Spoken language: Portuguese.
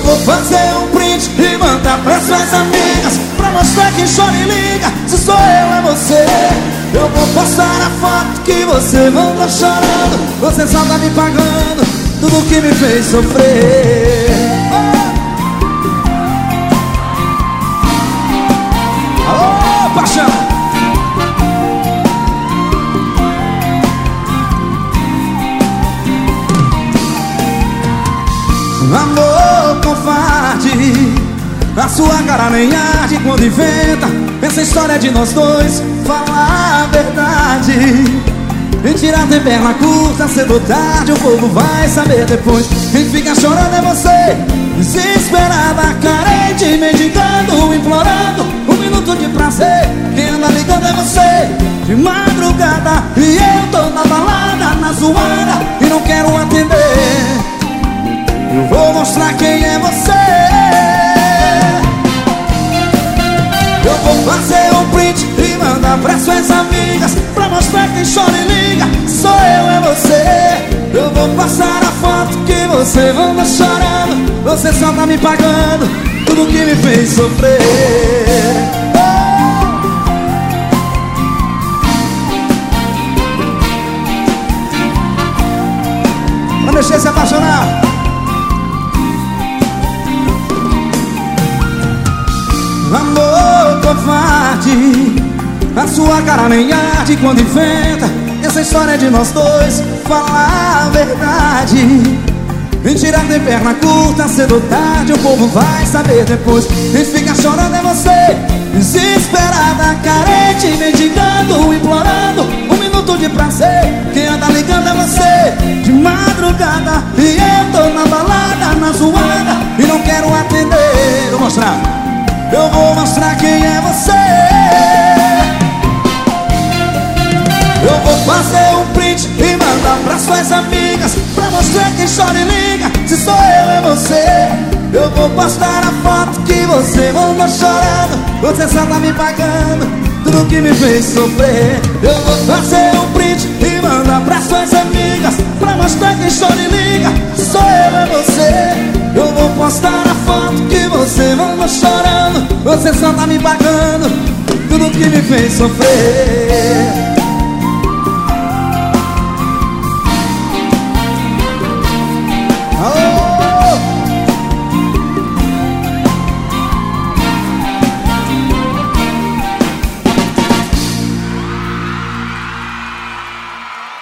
vou fazer um print e mandar pra suas amigas, pra mostrar que chora e liga, se sou eu é você. Eu vou postar a foto que você manda chorando, você só tá me pagando tudo que me fez sofrer. Alô, paixão! Amor covarde, a sua cara nem arde quando inventa essa história de nós dois. Fala a verdade, mentira tem perna curta, cedo ou tarde o povo vai saber depois. Quem fica chorando é você, desesperada, carente, mendigando, implorando um minuto de prazer. Quem anda ligando é você, de madrugada, e eu tô na balada, na zoada, e não quero atender. Eu vou mostrar quem é você. Eu vou fazer um print e mandar pra suas amigas, pra mostrar quem chora e liga, sou eu, é você. Eu vou passar a foto que você manda chorando, você só tá me pagando tudo que me fez sofrer. Pra mexer e se apaixonar. Amor covarde, a sua cara nem arde quando inventa essa história de nós dois. Fala a verdade, mentira tem perna curta, cedo ou tarde o povo vai saber depois. Quem fica chorando é você, desesperada, carente, mendigando, implorando um minuto de prazer. Quem anda ligando é você, de madrugada, e eu tô na balada, na zoada, e não quero atender. Vou mostrar. Eu vou mostrar quem é você. Eu vou fazer um print e mandar pra suas amigas, pra mostrar quem chora e liga, se sou eu é você. Eu vou postar a foto que você manda chorando, você só tá me pagando tudo que me fez sofrer. Eu vou fazer um print e mandar pra suas amigas, pra mostrar quem chora e liga, se sou eu é você. Eu vou postar a foto que você manda chorando, você só tá me pagando tudo que me fez sofrer.